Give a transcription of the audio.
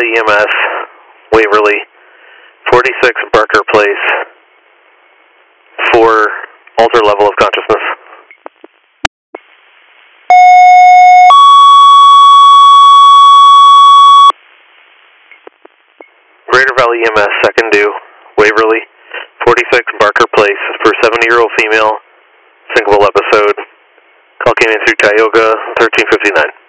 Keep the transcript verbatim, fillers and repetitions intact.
Valley E M S, Waverly, forty-six Barker Place, for alter level of consciousness. Greater Valley E M S, second due, Waverly, forty-six Barker Place, for seventy-year-old female, syncopal episode. Call came in through Tioga, thirteen fifty-nine.